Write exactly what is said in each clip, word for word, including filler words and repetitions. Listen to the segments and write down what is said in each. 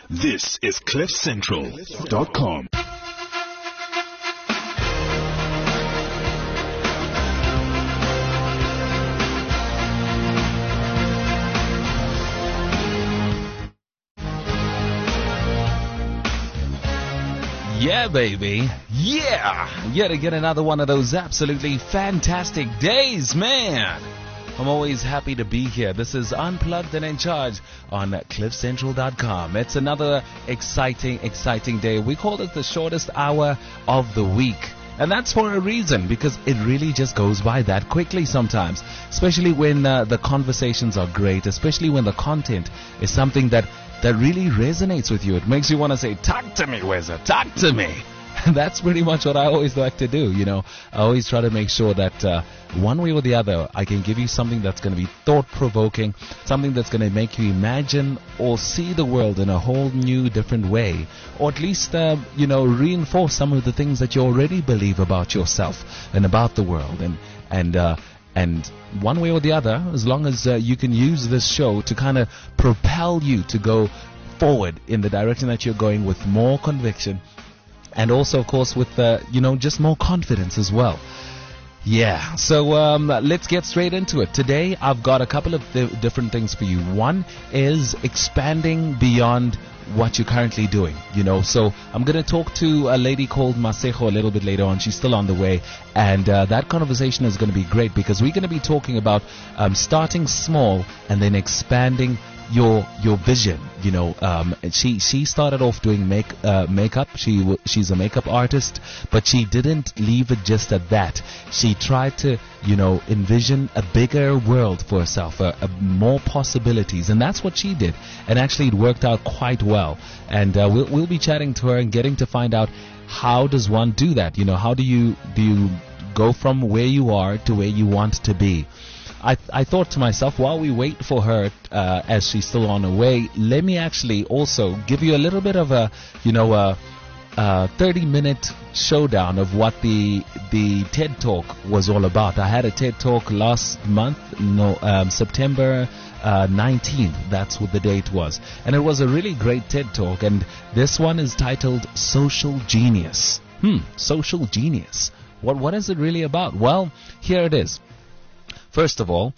This is cliff central dot com. Yeah, baby. Yeah. Yet again, another one of those absolutely fantastic days, man. I'm always happy to be here. This is Unplugged and in Charge on cliff central dot com. It's another exciting, exciting day. We call it the shortest hour of the week. And that's for a reason, because it really just goes by that quickly sometimes. Especially when uh, the conversations are great, especially when the content is something that that really resonates with you. It makes you want to say, talk to me, Wizard, talk to me. And that's pretty much what I always like to do, you know. I always try to make sure that uh, one way or the other, I can give you something that's going to be thought-provoking, something that's going to make you imagine or see the world in a whole new, different way, or at least, uh, you know, reinforce some of the things that you already believe about yourself and about the world. And, and, uh, And one way or the other, as long as uh, you can use this show to kind of propel you to go forward in the direction that you're going with more conviction, and also, of course, with, uh, you know, just more confidence as well. Yeah, so um, let's get straight into it. Today, I've got a couple of th- different things for you. One is expanding beyond what you're currently doing, you know. So I'm going to talk to a lady called Masejo a little bit later on. She's still on the way, and uh, that conversation is going to be great, because we're going to be talking about um, starting small and then expanding your your vision, you know. Um, and she she started off doing make uh, makeup. She w- she's a makeup artist, but she didn't leave it just at that. She tried to, you know, envision a bigger world for herself, uh, uh, more possibilities, and that's what she did. And actually, it worked out quite well. And uh, we'll we'll be chatting to her and getting to find out, how does one do that? You know, how do you do you go from where you are to where you want to be? I, I thought to myself, while we wait for her, uh, as she's still on her way, let me actually also give you a little bit of a, you know, a, a thirty minute showdown of what the the TED Talk was all about. I had a TED Talk last month, no, um, September uh, nineteenth. That's what the date was, and it was a really great TED Talk. And this one is titled "Social Genius." Hmm, social genius. What what is it really about? Well, here it is. First of all,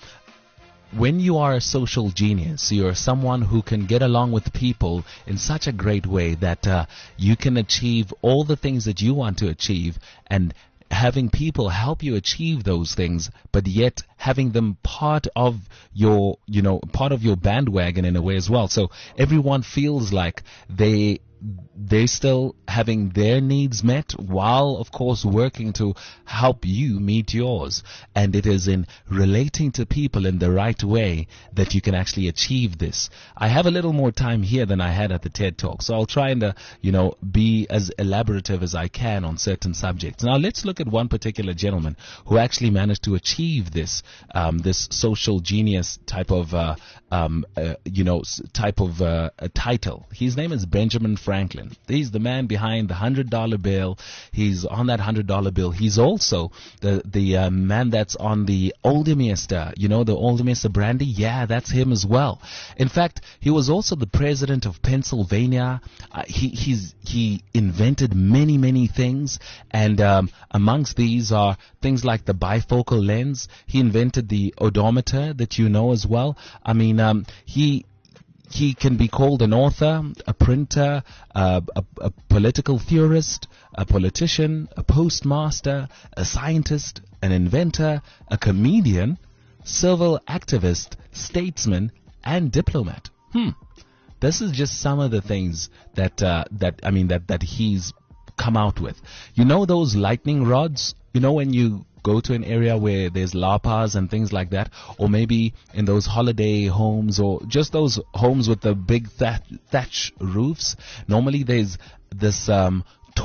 when you are a social genius, you're someone who can get along with people in such a great way that uh, you can achieve all the things that you want to achieve, and having people help you achieve those things, but yet having them part of your, you know, part of your bandwagon in a way as well. So everyone feels like they they're still having their needs met, while of course working to help you meet yours. And it is in relating to people in the right way that you can actually achieve this. I have a little more time here than I had at the TED Talk, so I'll try and uh, you know, be as elaborative as I can on certain subjects. Now let's look at one particular gentleman who actually managed to achieve this um, this social genius type of uh, um, uh, you know type of uh, a title. His name is Benjamin Franklin. He's the man behind the hundred dollar bill. He's on that hundred dollar bill. He's also the the uh, man that's on the Oldemeister. You know, the Oldemeister brandy. Yeah, that's him as well. In fact, he was also the president of Pennsylvania. Uh, he he's he invented many many things, and um, amongst these are things like the bifocal lens. He invented the odometer that you know as well. I mean, um, he. He can be called an author, a printer, uh, a, a political theorist, a politician, a postmaster, a scientist, an inventor, a comedian, civil activist, statesman, and diplomat. Hmm. This is just some of the things that uh, that I mean that that he's come out with. You know those lightning rods? You know when you go to an area where there's lapas and things like that, or maybe in those holiday homes, or just those homes with the big thatch, thatch roofs, normally there's this um,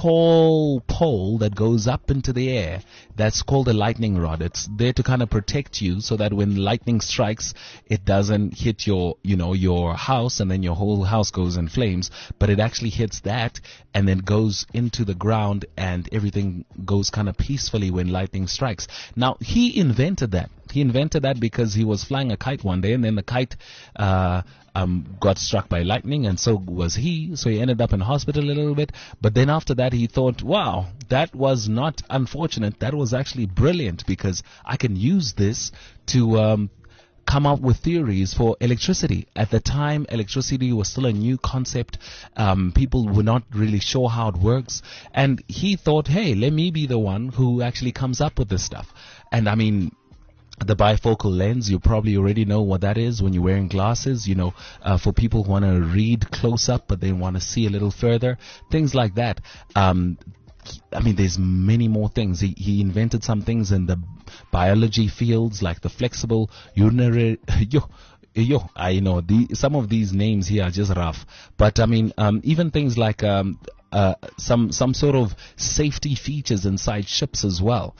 tall pole that goes up into the air. That's called a lightning rod. It's there to kind of protect you so that when lightning strikes, it doesn't hit your, you know, your house and then your whole house goes in flames, but it actually hits that and then goes into the ground and everything goes kind of peacefully when lightning strikes. Now, he invented that. He invented that because he was flying a kite one day, and then the kite uh, um, got struck by lightning, and so was he. So he ended up in hospital a little bit. But then after that, he thought, wow, that was not unfortunate. That was actually brilliant, because I can use this to um, come up with theories for electricity. At the time, electricity was still a new concept. Um, people were not really sure how it works. And he thought, hey, let me be the one who actually comes up with this stuff. And I mean, the bifocal lens, you probably already know what that is when you're wearing glasses, you know, uh, for people who want to read close up but they want to see a little further, things like that. Um, I mean, there's many more things. He, he invented some things in the biology fields, like the flexible urinary, yo, yo, I know, the, some of these names here are just rough. But I mean, um, even things like um, uh, some, some sort of safety features inside ships as well.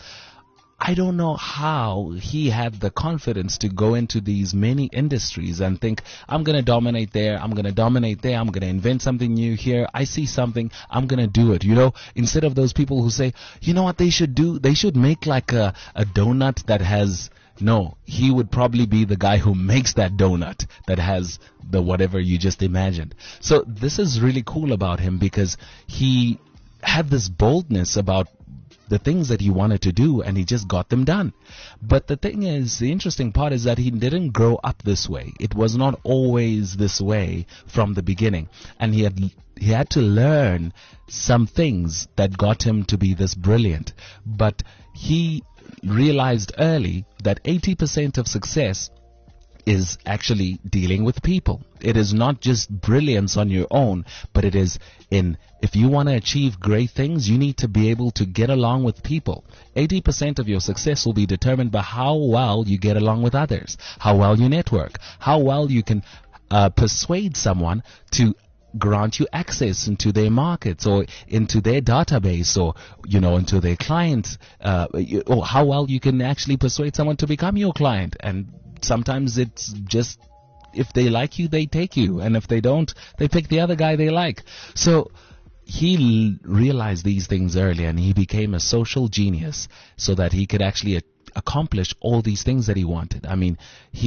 I don't know how he had the confidence to go into these many industries and think, I'm going to dominate there, I'm going to dominate there, I'm going to invent something new here, I see something, I'm going to do it, you know, instead of those people who say, you know what they should do, they should make like a, a donut that has, no, he would probably be the guy who makes that donut that has the whatever you just imagined. So this is really cool about him, because he had this boldness about the things that he wanted to do, and he just got them done. But the thing is, the interesting part is that he didn't grow up this way. It was not always this way from the beginning, and he had he had to learn some things that got him to be this brilliant. But he realized early that eighty percent of success is actually dealing with people. It is not just brilliance on your own, but it is in, if you want to achieve great things, you need to be able to get along with people. eighty percent of your success will be determined by how well you get along with others, how well you network, how well you can uh, persuade someone to grant you access into their markets or into their database, or, you know, into their clients, uh, or how well you can actually persuade someone to become your client. And sometimes it's just, if they like you, they take you, and if they don't, they pick the other guy they like. So he l- realized these things early, and he became a social genius so that he could actually a- accomplish all these things that he wanted. I mean,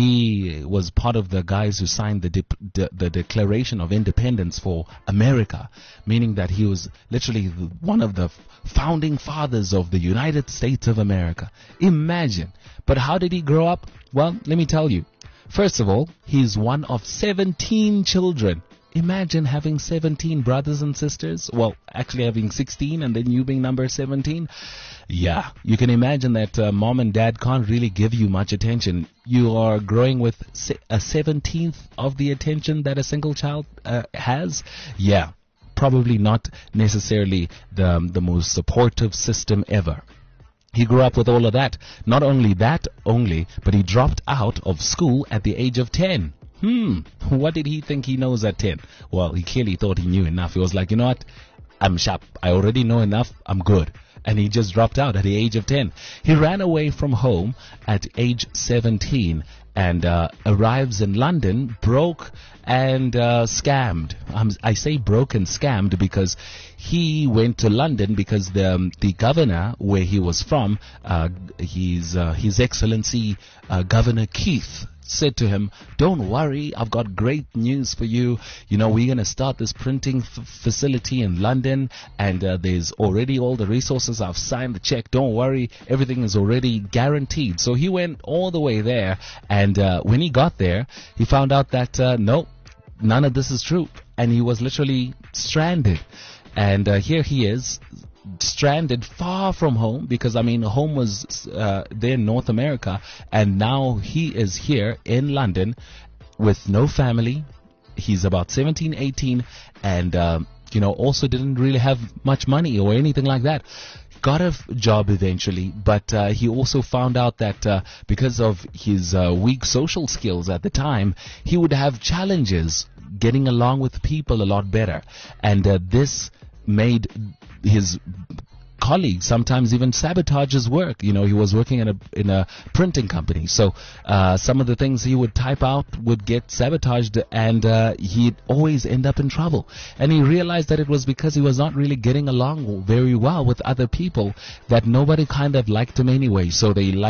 he was part of the guys who signed the, dip, de- the Declaration of Independence for America, meaning that he was literally the, one of the founding fathers of the United States of America. Imagine. But how did he grow up? Well, let me tell you. First of all, he's one of seventeen children. Imagine having seventeen brothers and sisters. Well, actually having sixteen, and then you being number seventeen. Yeah, you can imagine that uh, mom and dad can't really give you much attention. You are growing with se- a seventeenth of the attention that a single child uh, has. Yeah, probably not necessarily the, um, the most supportive system ever. He grew up with all of that. Not only that only, but he dropped out of school at the age of ten. Hmm, what did he think he knows at ten? Well, he clearly thought he knew enough. He was like, you know what? I'm sharp. I already know enough. I'm good. And he just dropped out at the age of ten. He ran away from home at age seventeen and uh, arrives in London broke and uh, scammed. Um, I say broke and scammed because he went to London because the um, the governor where he was from, uh, his uh, His Excellency uh, Governor Keith, said to him, don't worry, I've got great news for you. You know, we're going to start this printing f- facility in London, and uh, there's already all the resources. I've signed the check. Don't worry, everything is already guaranteed. So he went all the way there, and uh, when he got there, he found out that uh, no, none of this is true, and he was literally stranded. And uh, here he is, stranded far from home, because I mean home was uh, there in North America, and now he is here in London with no family. He's about seventeen, eighteen, and um, you know, also didn't really have much money or anything like that. Got a f- job eventually, but uh, he also found out that uh, because of his uh, weak social skills at the time, he would have challenges getting along with people a lot better, and uh, this made his colleagues sometimes even sabotage his work. You know, he was working in a in a printing company, so uh, some of the things he would type out would get sabotaged, and uh, he'd always end up in trouble. And he realized that it was because he was not really getting along very well with other people, that nobody kind of liked him anyway. So they liked to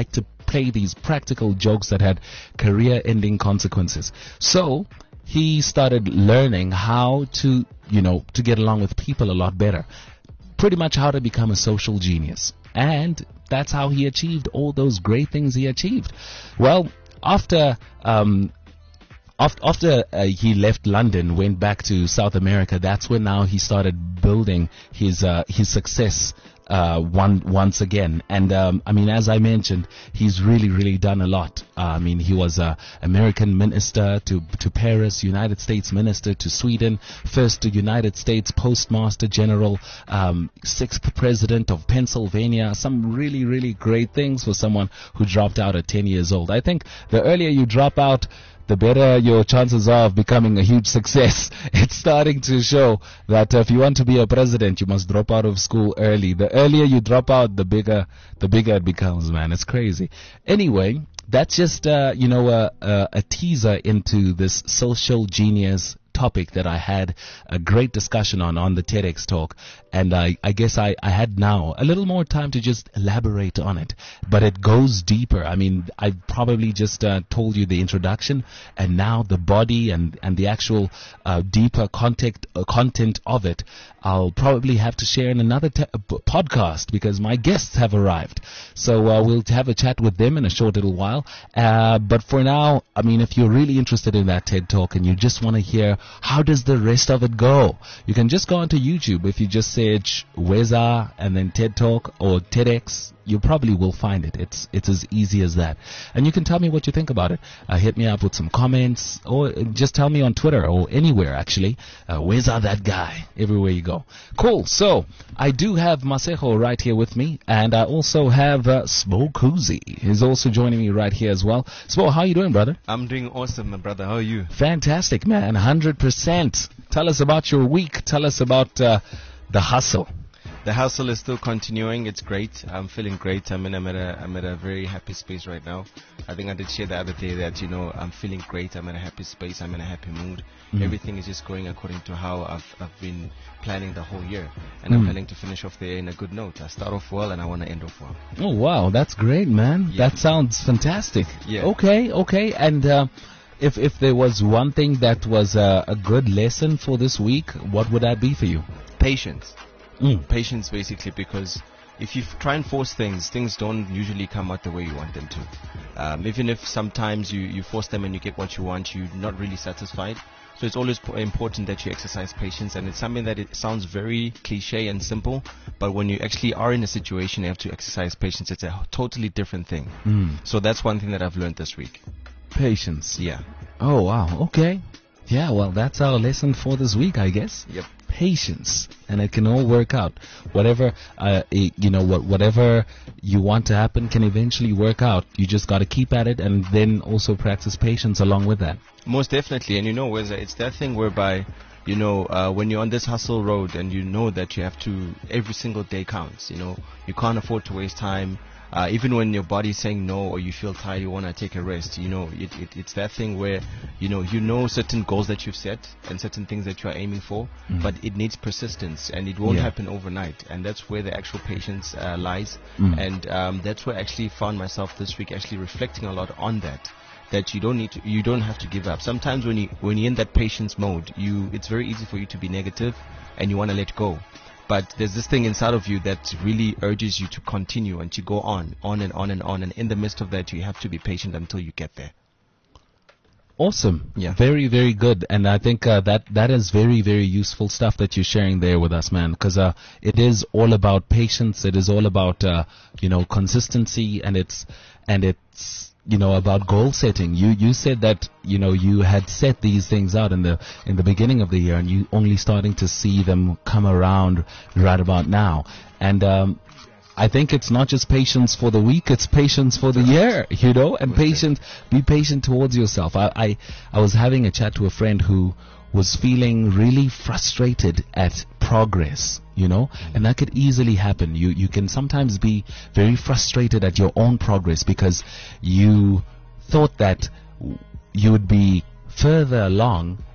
play these practical jokes that had career-ending consequences. So he started learning how to, you know, to get along with people a lot better. Pretty much how to become a social genius. And that's how he achieved all those great things he achieved. Well, after um, after, after uh, he left London, went back to South America, that's when now he started building his uh, his success uh, one once again. And um, I mean, as I mentioned, he's really, really done a lot. Uh, I mean, he was a American minister to to Paris, United States minister to Sweden, first to United States postmaster general, um, sixth president of Pennsylvania. Some really, really great things for someone who dropped out at ten years old. I think the earlier you drop out, the better your chances are of becoming a huge success. It's starting to show that uh, if you want to be a president, you must drop out of school early. The earlier you drop out, the bigger the bigger it becomes, man. It's crazy. Anyway, that's just, uh, you know, a, a, a teaser into this social genius topic that I had a great discussion on on the TEDx talk, and I, I guess I, I had now a little more time to just elaborate on it, but it goes deeper. I mean, I probably just uh, told you the introduction, and now the body and, and the actual uh, deeper content, uh, content of it, I'll probably have to share in another te- uh, podcast because my guests have arrived. So uh, we'll have a chat with them in a short little while. Uh, but for now, I mean, if you're really interested in that TED Talk and you just want to hear how does the rest of it go, you can just go onto YouTube. If you just search Weza and then TED Talk or TEDx, you probably will find it. It's it's as easy as that. And you can tell me what you think about it. Uh, hit me up with some comments, or just tell me on Twitter or anywhere, actually. Uh, Weza that guy, everywhere you go. Cool. So I do have Masejo right here with me, and I also have uh, Spo Kuzi. He's also joining me right here as well. Spo, how you doing, brother? I'm doing awesome, my brother. How are you? Fantastic, man. one hundred percent. Tell us about your week. Tell us about uh, the hustle. The hustle is still continuing. It's great. I'm feeling great. I mean, I'm at a, I'm at a very happy space right now. I think I did share the other day that, you know, I'm feeling great. I'm in a happy space. I'm in a happy mood. Mm. Everything is just going according to how I've, I've been planning the whole year. And mm. I'm planning to finish off the year in a good note. I start off well and I want to end off well. Oh, wow. That's great, man. Yeah. That sounds fantastic. Yeah. Okay, okay. And uh, if, if there was one thing that was uh, a good lesson for this week, what would that be for you? Patience. Mm. Patience, basically, because if you f- try and force things, things don't usually come out the way you want them to. Um, even if sometimes you, you force them and you get what you want, you're not really satisfied. So it's always p- important that you exercise patience, and it's something that it sounds very cliche and simple, but when you actually are in a situation you have to exercise patience, it's a totally different thing. Mm. So that's one thing that I've learned this week. Patience. Yeah. Oh, wow. Okay. Yeah, well, that's our lesson for this week, I guess. Yep. Patience, and it can all work out. Whatever, uh, it, you know, what, whatever you want to happen can eventually work out. You just got to keep at it, and then also practice patience along with that. Most definitely, and you know, Weza, it's that thing whereby, you know, uh, when you're on this hustle road and you know that you have to, every single day counts. You know, you can't afford to waste time. Uh, even when your body's saying no or you feel tired, you want to take a rest. You know, it, it, it's that thing where, you know, you know certain goals that you've set and certain things that you are aiming for, mm. but it needs persistence and it won't yeah. happen overnight. And that's where the actual patience uh, lies. Mm. And um, that's where I actually found myself this week actually reflecting a lot on that. That you don't need to, you don't have to give up. Sometimes when you when you're in that patience mode, you it's very easy for you to be negative and you want to let go. But there's this thing inside of you that really urges you to continue and to go on, on and on and on. And in the midst of that, you have to be patient until you get there. Awesome. Yeah. Very, very good. And I think uh, that that is very, very useful stuff that you're sharing there with us, man. Because uh, it is all about patience. It is all about, uh, you know, consistency. And it's, and it's, you know, about goal setting. You you said that, you know, you had set these things out in the in the beginning of the year, and you only starting to see them come around right about now. And um, I think it's not just patience for the week; it's patience for the year. You know, and patience. Be patient towards yourself. I I, I was having a chat to a friend who was feeling really frustrated at progress, you know, and that could easily happen. You you can sometimes be very frustrated at your own progress because you thought that you would be further along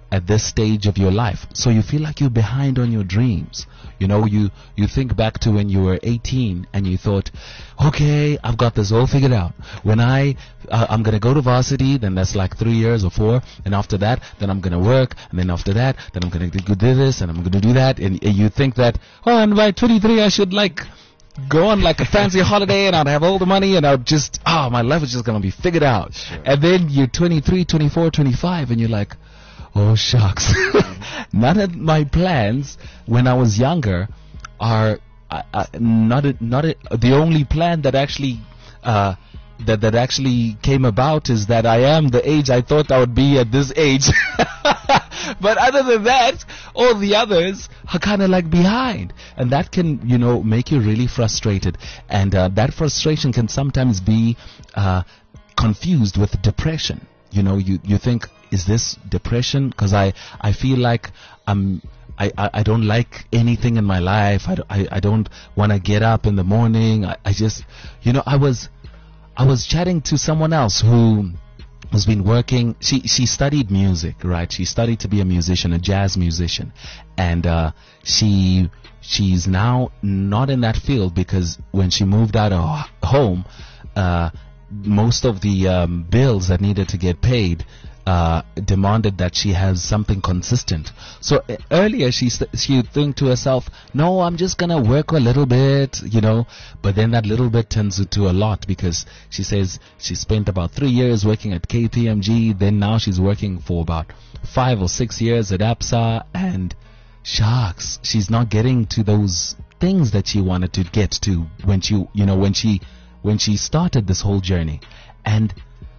at this stage of your life. So you feel like you're behind on your dreams. You know, you, you think back to when you were eighteen and you thought, okay, I've got this all figured out. When I, uh, I'm going to go to varsity, then that's like three years or four. And after that, then I'm going to work. And then after that, then I'm going to do this and I'm going to do that. And, and you think that, oh, and by twenty-three, I should like go on like a fancy holiday and I'd have all the money and I'd just, oh, my life is just going to be figured out. Sure. And then you're twenty-three, twenty-four, twenty-five and you're like, oh shucks. None of my plans when I was younger are uh, uh, not a, not a, the only plan that actually uh, that that actually came about is that I am the age I thought I would be at this age. But other than that, all the others are kind of like behind, and that can, you know, make you really frustrated, and uh, that frustration can sometimes be uh, confused with depression. You know, you, you think, is this depression? Because I, I feel like I'm, I, I, I don't like anything in my life. I, I, I don't want to get up in the morning. I, I just, you know, I was, I was chatting to someone else who has been working. She, she studied music, right? She studied to be a musician, a jazz musician. And, uh, she, she's now not in that field because when she moved out of home, uh, most of the um, bills that needed to get paid uh, demanded that she has something consistent. So uh, earlier she st- she would think to herself, no, I'm just gonna work a little bit, you know. But then that little bit turns into a lot because she says she spent about three years working at K P M G. Then now she's working for about five or six years at A P S A, and shucks, she's not getting to those things that she wanted to get to when she, you know, when she. when she started this whole journey. And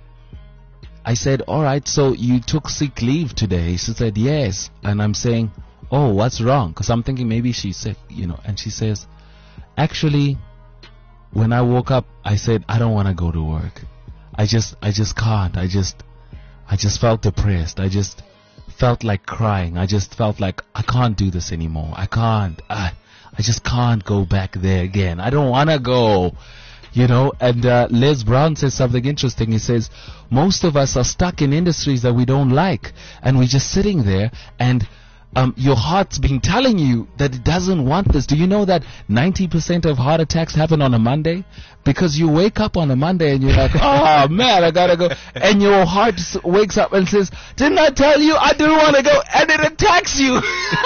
I said, all right, so you took sick leave today? She said, yes. And I'm saying, oh, what's wrong? Because I'm thinking maybe she's sick, you know. And she says, actually, when I woke up, I said, I don't want to go to work. I just, I just can't. I just, I just felt depressed. I just felt like crying. I just felt like I can't do this anymore. I can't. I, I just can't go back there again. I don't want to go. You know, and uh, Les Brown says something interesting. He says, most of us are stuck in industries that we don't like, and we're just sitting there, and um, your heart's been telling you that it doesn't want this. Do you know that ninety percent of heart attacks happen on a Monday? Because you wake up on a Monday and you're like, oh man, I gotta go. And your heart s- wakes up and says, didn't I tell you I didn't want to go? And it attacks you.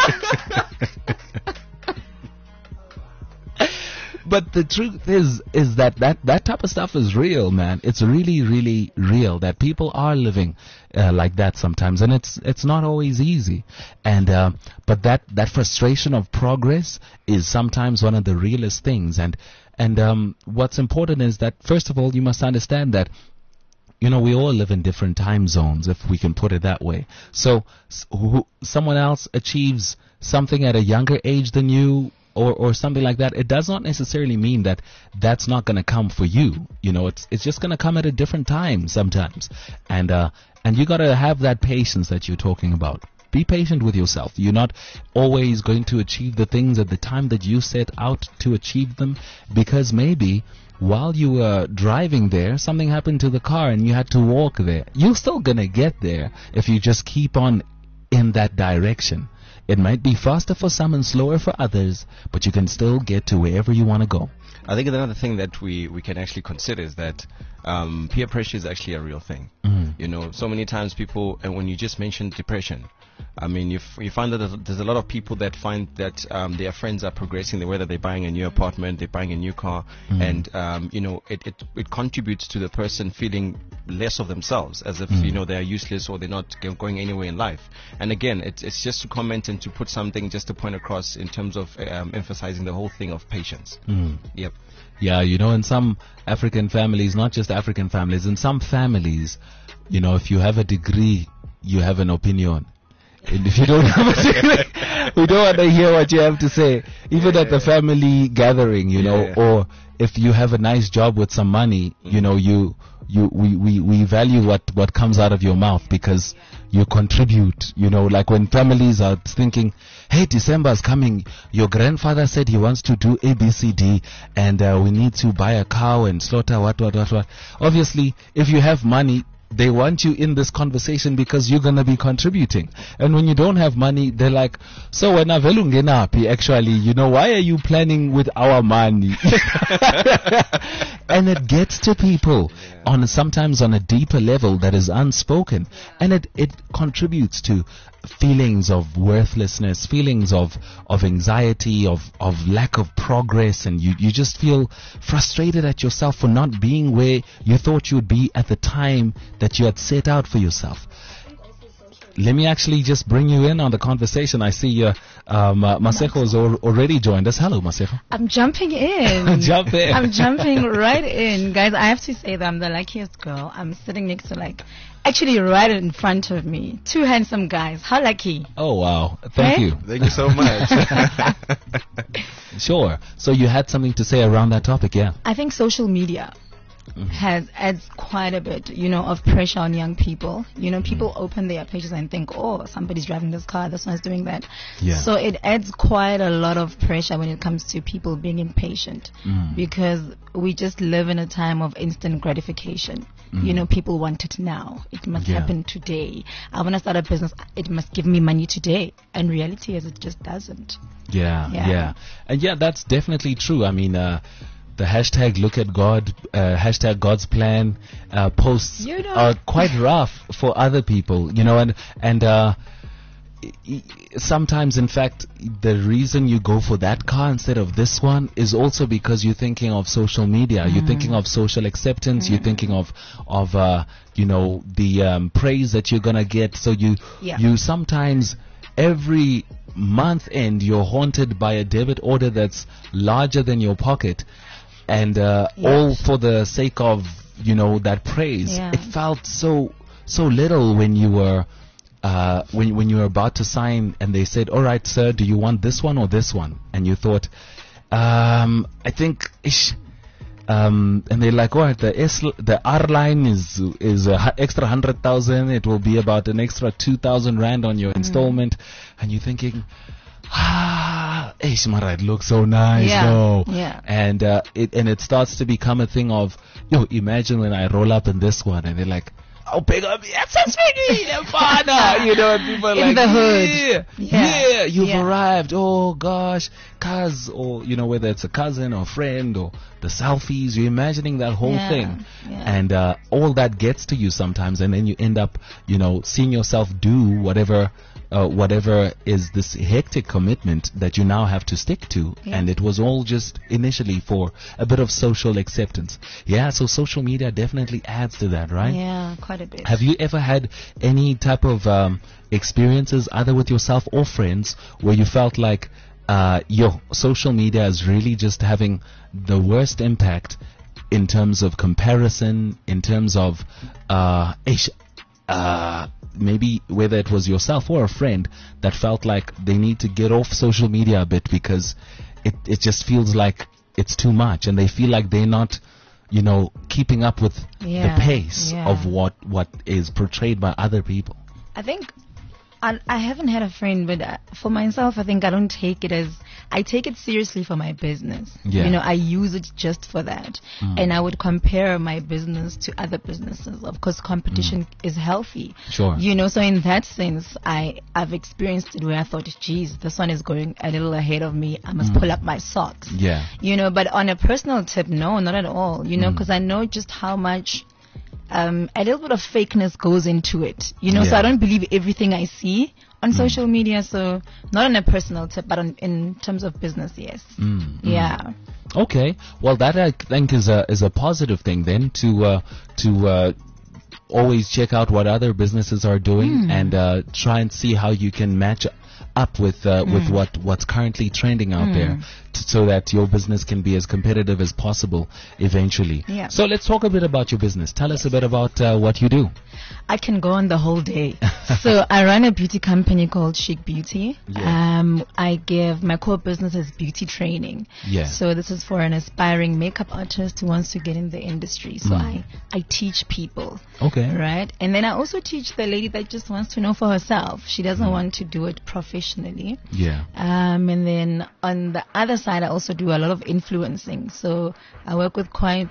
But the truth is, is that, that that type of stuff is real, man. It's really, really real that people are living uh, like that sometimes, and it's it's not always easy. And uh, but that, that frustration of progress is sometimes one of the realest things. And and um, what's important is that first of all, you must understand that, you know, we all live in different time zones, if we can put it that way. So s- who, someone else achieves something at a younger age than you, or or something like that, it does not necessarily mean that that's not going to come for you. You know, it's it's just going to come at a different time sometimes. And uh, and you got to have that patience that you're talking about. Be patient with yourself. You're not always going to achieve the things at the time that you set out to achieve them, because maybe while you were driving there, something happened to the car and you had to walk there. You're still going to get there if you just keep on in that direction. It might be faster for some and slower for others, but you can still get to wherever you want to go. I think another thing that we, we can actually consider is that um, peer pressure is actually a real thing. Mm. You know, so many times people, and when you just mentioned depression, I mean, you, f- you find that there's- there's a lot of people that find that um, their friends are progressing, whether they're buying a new apartment, they're buying a new car, Mm. and, um, you know, it, it, it contributes to the person feeling less of themselves, as if, Mm. you know, they're useless or they're not g- going anywhere in life. And again, it's, it's just to comment and to put something, just to point across in terms of um, emphasizing the whole thing of patience. Mm. Yep. Yeah, you know, in some African families, not just African families, in some families, you know, if you have a degree, you have an opinion. And if you don't have a degree, we don't want to hear what you have to say, even Yeah, at the yeah. family gathering, you know, Yeah. or if you have a nice job with some money, you know, you, you, we, we, we value what, what comes out of your mouth because you contribute, you know, like when families are thinking, hey, December's coming, your grandfather said he wants to do A, B, C, D, and uh, we need to buy a cow and slaughter what, what, what, what. Obviously, if you have money, they want you in this conversation because you're going to be contributing. And when you don't have money, they're like, so when avelungenapi, actually, you know, why are you planning with our money? And it gets to people yeah. on sometimes on a deeper level that is unspoken, and it, it contributes to feelings of worthlessness, feelings of, of anxiety, of, of lack of progress, and you, you just feel frustrated at yourself for not being where you thought you would be at the time that you had set out for yourself. Let me actually just bring you in on the conversation. I see uh, um, uh, Maseko has al- already joined us. Hello, Maseko. I'm jumping in. Jump in. I'm jumping right in. Guys, I have to say that I'm the luckiest girl. I'm sitting next to, like, actually right in front of me, two handsome guys. How lucky. Oh, wow. Thank hey? you. Thank you so much. Sure. So you had something to say around that topic, yeah? I think social media Mm-hmm. has adds quite a bit, you know, of pressure on young people. You know, people mm. open their pages and think, oh, somebody's driving this car, this one's doing that. Yeah. So it adds quite a lot of pressure when it comes to people being impatient mm. because we just live in a time of instant gratification. Mm. You know, people want it now. It must yeah. happen today. I want to start a business. It must give me money today. And reality is it just doesn't. Yeah, yeah. Yeah. And yeah, that's definitely true. I mean, uh, the hashtag look at God, uh, hashtag God's plan uh, posts you know. are quite rough for other people, you know, and and uh, sometimes, in fact, the reason you go for that car instead of this one is also because you're thinking of social media, mm. you're thinking of social acceptance, mm. you're thinking of of uh, you know, the um, praise that you're gonna get. So you yeah. you sometimes every month end you're haunted by a debit order that's larger than your pocket. And uh, yes. all for the sake of, you know, that praise. Yeah. It felt so so little when you were uh, when when you were about to sign and they said, "All right, sir, do you want this one or this one?" And you thought, um, "I think ish." Um, and they're like, "All right, the S the R line is is a hu- extra hundred thousand. It will be about an extra two thousand rand on your mm. installment," and you're thinking, ah, Ishmara, it looks so nice, yeah, though. Yeah. And uh, it and it starts to become a thing of, yo, imagine when I roll up in this one, and they're like, oh, pick up, that's so sweet, you know, and people are in like, the hood. yeah, yeah, yeah, you've yeah. arrived. Oh gosh, cuz, or you know, whether it's a cousin or friend or the selfies, you're imagining that whole yeah, thing, yeah. and uh, all that gets to you sometimes, and then you end up, you know, seeing yourself do whatever. Uh, whatever is this hectic commitment that you now have to stick to, yeah. and it was all just initially for a bit of social acceptance. Yeah, so social media definitely adds to that, right? Yeah, quite a bit. Have you ever had any type of um, experiences, either with yourself or friends, where you felt like uh, your social media is really just having the worst impact in terms of comparison, in terms of uh, ish, uh, maybe whether it was yourself or a friend that felt like they need to get off social media a bit because it, it just feels like it's too much, and they feel like they're not, you know, keeping up with yeah, the pace yeah. of what, what is portrayed by other people? I think I, I haven't had a friend, but uh, for myself, I think I don't take it as, I take it seriously for my business. Yeah. You know, I use it just for that. Mm. And I would compare my business to other businesses. Of course, competition mm. is healthy. Sure. You know, so in that sense, I, I've experienced it where I thought, geez, this one is going a little ahead of me. I must mm. pull up my socks. Yeah. You know, but on a personal tip, no, not at all. You know, because mm. I know just how much Um, a little bit of fakeness goes into it, you know, yeah. so I don't believe everything I see on mm. social media. So not on a personal tip, but on, in terms of business, yes. Mm, yeah. Mm. Okay. Well, that I think is a is a positive thing then, to uh, to uh, always check out what other businesses are doing mm. and uh, try and see how you can match up with uh, mm. with what what's currently trending out mm. there, t- so that your business can be as competitive as possible eventually. Yeah. So let's talk a bit about your business. Tell us a bit about uh, what you do. I can go on the whole day. So I run a beauty company called Chic Beauty. Yeah. Um, I give, my core business is beauty training. Yeah. So this is for an aspiring makeup artist who wants to get in the industry. So mm. I, I teach people. Okay. Right. And then I also teach the lady that just wants to know for herself. She doesn't mm. want to do it professionally. Yeah. Um, and then on the other side, I also do a lot of influencing. So I work with quite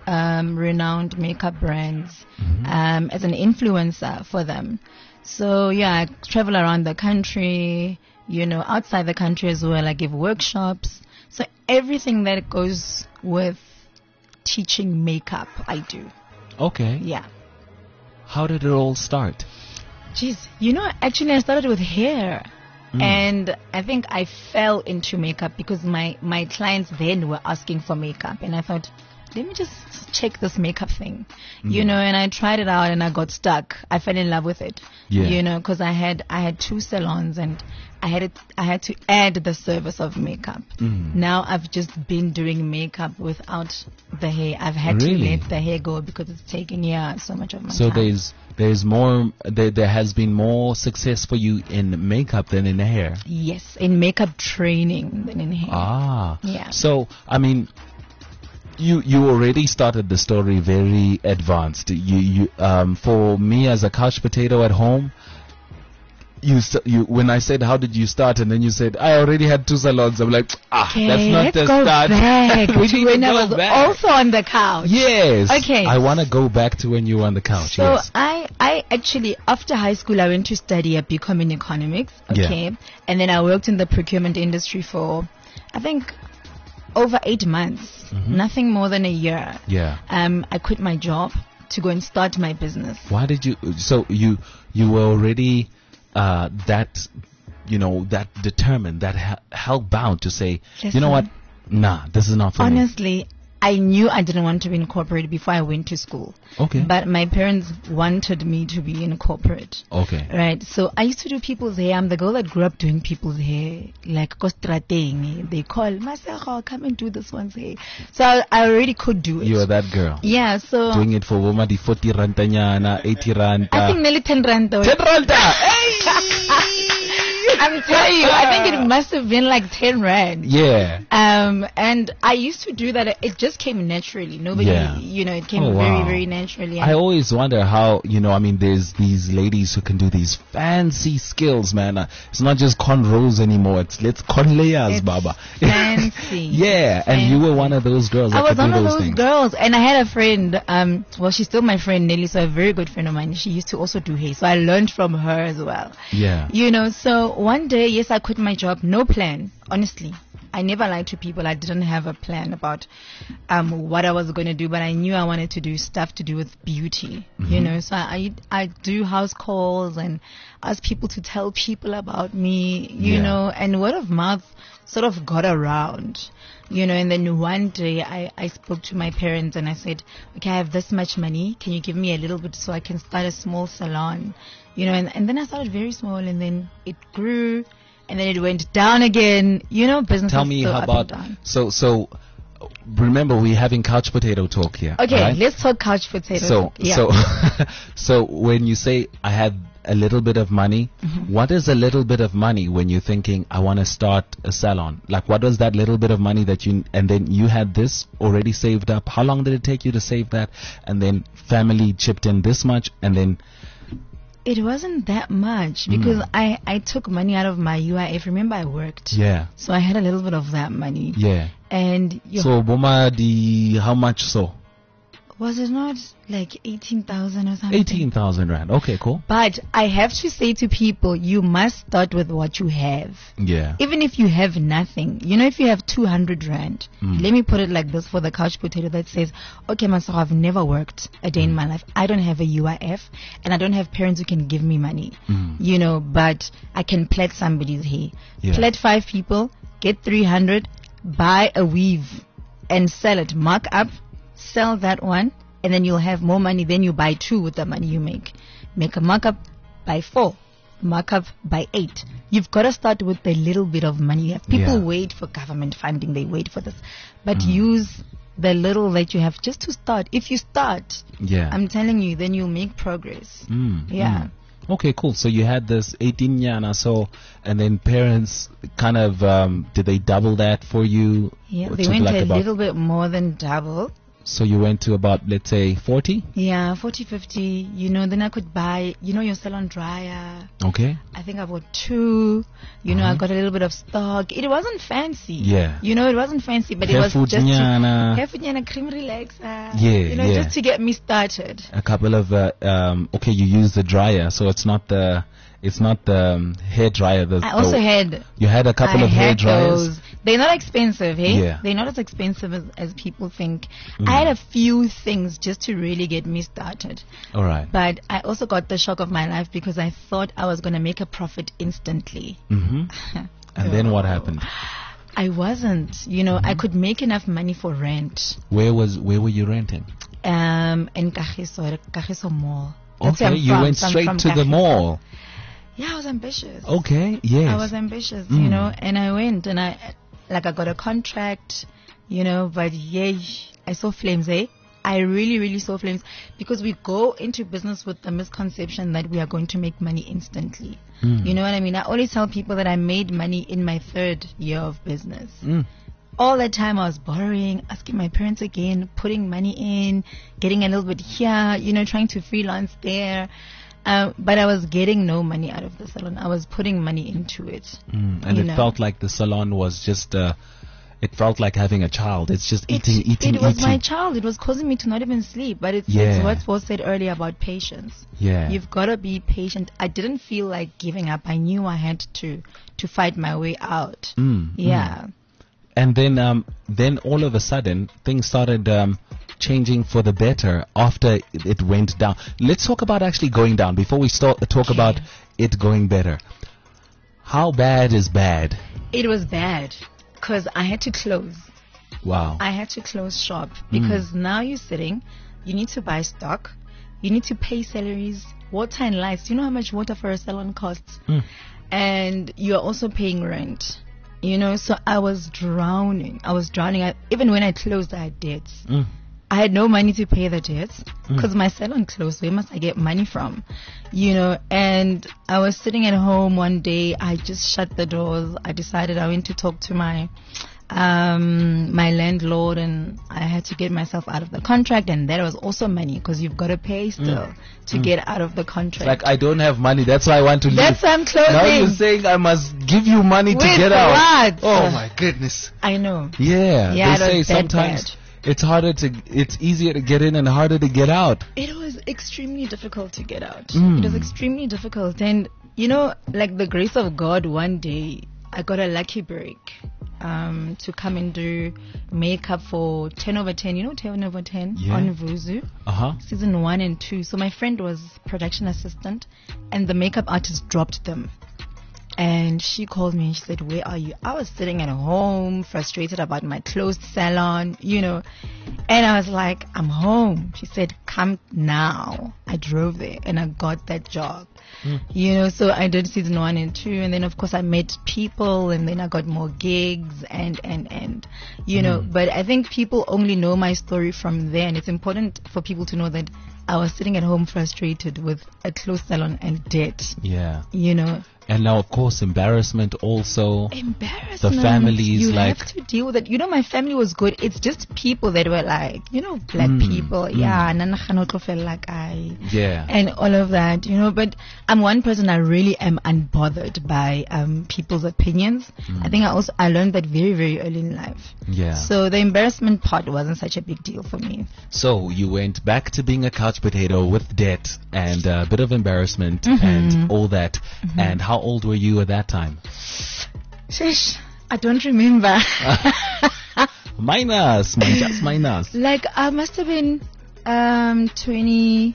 um, renowned makeup brands um, as an influencer for them. So yeah, I travel around the country, you know, outside the country as well. I give workshops. So everything that goes with teaching makeup, I do. Okay. Yeah. How did it all start? Jeez, you know, actually I started with hair. And I think I fell into makeup because my, my clients then were asking for makeup. And I thought, let me just check this makeup thing, you know, and I tried it out and I got stuck. I fell in love with it, Yeah. you know, because I had, I had two salons and I had it, I had to add the service of makeup. Now I've just been doing makeup without the hair. I've had Really? to let the hair go because it's taken, yeah, so much of my So time. there's there's more there there has been more success for you in makeup than in hair. Yes, in makeup training than in hair. Ah. Yeah. So I mean, you you already started the story very advanced. You you um for me as a couch potato at home. You, st- you when I said how did you start and then you said I already had two salons. I'm like, ah, Okay, that's not let's the go start. back We to need to when I go was back. also on the couch. Yes. Okay. I want to go back to when you were on the couch. So yes. I, I actually, after high school, I went to study a BCom in economics. Yeah. Okay. And then I worked in the procurement industry for, I think, over eight months. Nothing more than a year. Yeah. Um, I quit my job to go and start my business. Why did you? So you you were already uh, that you know that determined, that he- hell bound to say, you know what? Listen. Nah, this is not for me. Honestly, I knew I didn't want to be in corporate before I went to school. Okay. But my parents wanted me to be in corporate. Okay. Right. So I used to do people's hair. I'm the girl that grew up doing people's hair. Like Kostrateng. They call, Masero, come and do this one's hair. So I, I already could do it. You are that girl. Yeah, so Doing it for woman, the forty rantanyana, eighty ranta. I think nearly ten rand though. ten ranta. Hey! I'm telling you, I think it must have been like ten rand. Yeah. Um, and I used to do that. It just came naturally. Nobody, Yeah. you know, it came Oh, very, wow. very naturally. I always wonder how, you know, I mean, there's these ladies who can do these fancy skills, man. Uh, it's not just cornrows anymore. It's let's con layers, It's Baba. fancy. Yeah, and you were one of those girls that I was could do one of those those things. girls, and I had a friend. Um, well, she's still my friend, Nelly, so a very good friend of mine. She used to also do hair, so I learned from her as well. Yeah. You know, so one day, yes, I quit my job, no plan. Honestly, I never lied to people. I didn't have a plan about um what I was going to do, but I knew I wanted to do stuff to do with beauty. You know, so I I do house calls and ask people to tell people about me. You Yeah. know, and word of mouth sort of got around. You know, and then one day I, I spoke to my parents and I said, okay, I have this much money. Can you give me a little bit so I can start a small salon? You know, and, and then I started very small and then it grew and then it went down again. You know, business Tell is me so how up about and down. so so. Remember, we're having couch potato talk here. Okay, right? let's talk couch potato. So yeah. so so when you say I had a little bit of money, Mm-hmm. what is a little bit of money when you're thinking I want to start a salon? Like, what was that little bit of money that you and then you had this already saved up? How long did it take you to save that? And then family chipped in this much, and then It wasn't that much because I, I took money out of my U I F. Remember, I worked. yeah, So I had a little bit of that money. yeah. And you So Boma, the how much so? was it not like eighteen thousand or something? Eighteen thousand rand. Okay, cool. But I have to say to people, you must start with what you have. Yeah. Even if you have nothing, you know, if you have two hundred rand, let me put it like this for the couch potato that says, okay, Masaro, I've never worked a day in my life. I don't have a U I F and I don't have parents who can give me money, you know, but I can plait somebody's hair. Yeah. Plait five people, get three hundred, buy a weave and sell it, mark up, sell that one, and then you'll have more money. Then you buy two with the money you make. Make a markup by four, markup by eight. You've got to start with a little bit of money you have. People Yeah. wait for government funding. They wait for this. But use the little that you have just to start. If you start, Yeah. I'm telling you, then you'll make progress. Mm, Yeah. mm. Okay, cool. So you had this eighteen yana, so, and then parents kind of, um, did they double that for you? Yeah, Or they took went like a about- little bit more than double. So you went to about, let's say, forty? Yeah, forty, fifty. You know, then I could buy, you know, your salon dryer. Okay. I think I bought two. You know, I got a little bit of stock. It wasn't fancy. Yeah. You know, it wasn't fancy, but it Hair was food just nyana. to, hair food nyana, cream relaxer. Yeah, You know, yeah. just to get me started. A couple of, uh, um, okay, you use the dryer, so it's not the, it's not the um, hair dryer. The, I also the, had You had a couple I of hair had dryers? those. They're not expensive, hey? Yeah. They're not as expensive as, as people think. Mm. I had a few things just to really get me started. All right. But I also got the shock of my life because I thought I was going to make a profit instantly. Mm-hmm. And then what happened? I wasn't. You know, Mm-hmm. I could make enough money for rent. Where was, where were you renting? Um, in Kagiso, Kagiso Mall. That's where Okay, I'm you from, went so I'm straight from to the Kagiso. mall. Yeah, I was ambitious. Okay, yes. I was ambitious, Mm. you know, and I went and I, like, I got a contract, you know, but yeah, I saw flames, eh? I really, really saw flames because we go into business with the misconception that we are going to make money instantly. Mm. You know what I mean? I always tell people that I made money in my third year of business. Mm. All the time I was borrowing, asking my parents again, putting money in, getting a little bit here, you know, trying to freelance there. Uh, but I was getting no money out of the salon. I was putting money into it. Mm. And You it know. felt like the salon was just, uh, it felt like having a child. It's just eating, it, eating, it was eating. my child. It was causing me to not even sleep. But it's, Yeah. it's what was said earlier about patience. Yeah. You've got to be patient. I didn't feel like giving up. I knew I had to to fight my way out. Mm, Yeah. mm. And then, um, then all of a sudden, things started um, changing for the better after it, it went down. Let's talk about actually going down before we start talk Okay. about it going better. How bad is bad? It was bad because I had to close. Wow. I had to close shop because now you're sitting, you need to buy stock, you need to pay salaries, water and lights. Do you know how much water for a salon costs? Mm. And you're also paying rent. You know, so I was drowning. I was drowning. I, even when I closed, I had debts. Mm. I had no money to pay the debts because my salon closed. Where must I get money from? You know, and I was sitting at home one day. I just shut the doors. I decided I went to talk to my um my landlord, and I had to get myself out of the contract, and that was also money because you've got to pay still to get out of the contract. Like, I don't have money, that's why I want to leave. That's why I'm closing. Now you're saying I must give you money to With get out. what? Oh my goodness. I know. Yeah, Yeah, it they say was that sometimes bad. it's harder to, it's easier to get in and harder to get out. It was extremely difficult to get out. Mm. It was extremely difficult. And, you know, like the grace of God, one day I got a lucky break um, to come and do makeup for ten over ten. You know ten over ten Yeah. on Vuzu, Uh huh. season one and two. So my friend was production assistant and the makeup artist dropped them. And she called me and she said, where are you? I was sitting at home, frustrated about my closed salon, you know. And I was like, I'm home. She said, come now. I drove there and I got that job. Mm. You know, so I did season one and two. And then, of course, I met people and then I got more gigs and, and, and, you know. But I think people only know my story from there. And it's important for people to know that I was sitting at home frustrated with a closed salon and debt, Yeah. you know. And now, of course, embarrassment also. Embarrassment. The families, you like- have to deal with it. You know, my family was good. It's just people that were like, you know, black Mm, people. mm. Yeah, nana kgona feel like I, Yeah. and all of that. You know, but I'm one person. I really am unbothered by um, people's opinions. I think I also I learned that very very early in life. Yeah. So the embarrassment part wasn't such a big deal for me. So you went back to being a couch potato with debt and a bit of embarrassment and all that. And how old were you at that time? Sheesh, I don't remember. Minus, man, just minus. Like I must have been um twenty-three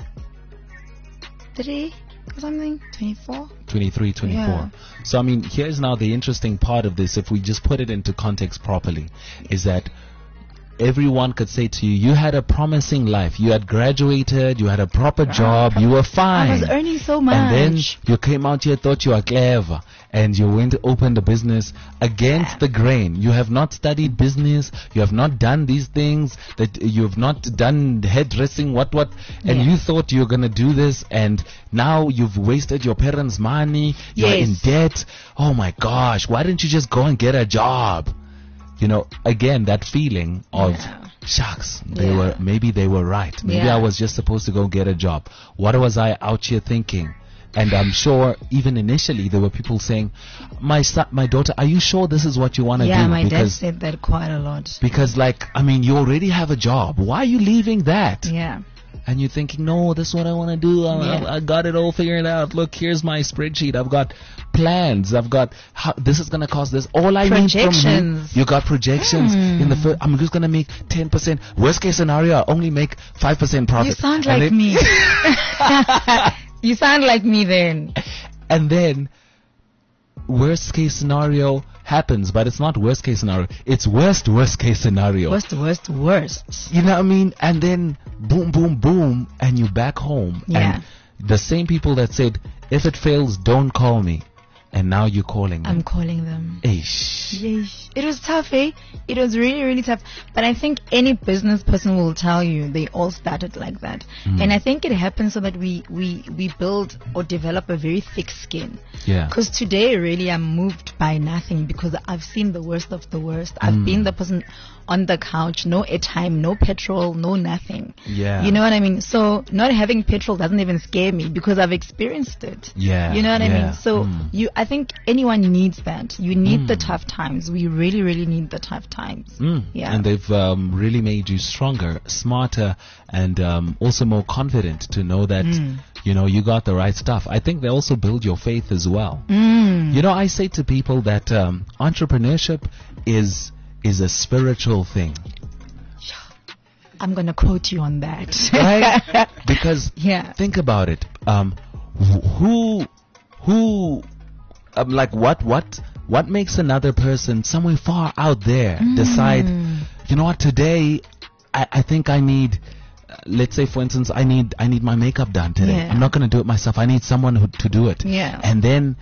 or something, twenty-four. twenty-three, twenty-four. Yeah. So, I mean, here's now the interesting part of this, if we just put it into context properly, is that everyone could say to you, you had a promising life. You had graduated, you had a proper job, you were fine. I was earning so much. And then you came out here, thought you were clever, and you went to open the business against the grain. You have not studied business. You have not done these things. That you have not done hairdressing. What what? And Yeah. you thought you were gonna do this, and now you've wasted your parents' money. You're Yes. in debt. Oh my gosh! Why didn't you just go and get a job? you know, again, that feeling of, Yeah. shucks, they Yeah. were, maybe they were right. Maybe Yeah. I was just supposed to go get a job. What was I out here thinking? And I'm sure even initially there were people saying, my son, my daughter, are you sure this is what you want to Yeah, do? my dad because, said that quite a lot. because like, I mean, you already have a job. Why are you leaving that? Yeah. And you're thinking, no, this is what I want to do. I, Yeah. I, I got it all figured out. Look, here's my spreadsheet. I've got plans. I've got how, this is going to cost this. All I need from you, Projections. you got projections. Hmm. In the first, I'm just going to make ten percent. Worst case scenario, I only make five percent profit. You sound And like then- me. You sound like me then. And then, worst case scenario happens, but it's not worst case scenario. It's worst, worst case scenario. Worst, worst, worst. You know what I mean? And then boom, boom, boom, and you back home. Yeah. And the same people that said, if it fails, don't call me. And now you're calling them. I'm calling them. Eish. Yeesh. It was tough, eh? It was really, really tough. But I think any business person will tell you they all started like that. Mm. And I think it happens so that we, we, we build or develop a very thick skin. Yeah. Because today, really, I'm moved by nothing because I've seen the worst of the worst. I've Mm. been the person on the couch, no airtime, no petrol, no nothing. Yeah. You know what I mean? So not having petrol doesn't even scare me because I've experienced it. Yeah, You know what I yeah. mean? So Mm. you, I think anyone needs that. You need the Mm. tough times. We really, really need the tough times. Mm. Yeah. And they've um, really made you stronger, smarter, and um, also more confident to know that, Mm. you know, you got the right stuff. I think they also build your faith as well. Mm. You know, I say to people that um, entrepreneurship is is a spiritual thing, I'm going to quote you on that. right? Because Yeah. think about it. Um, wh- who, who, um, like what, what, what makes another person somewhere far out there decide? You know what? Today, I, I think I need. uh, Let's say, for instance, I need I need my makeup done today. Yeah. I'm not going to do it myself. I need someone who, to do it. Yeah. And then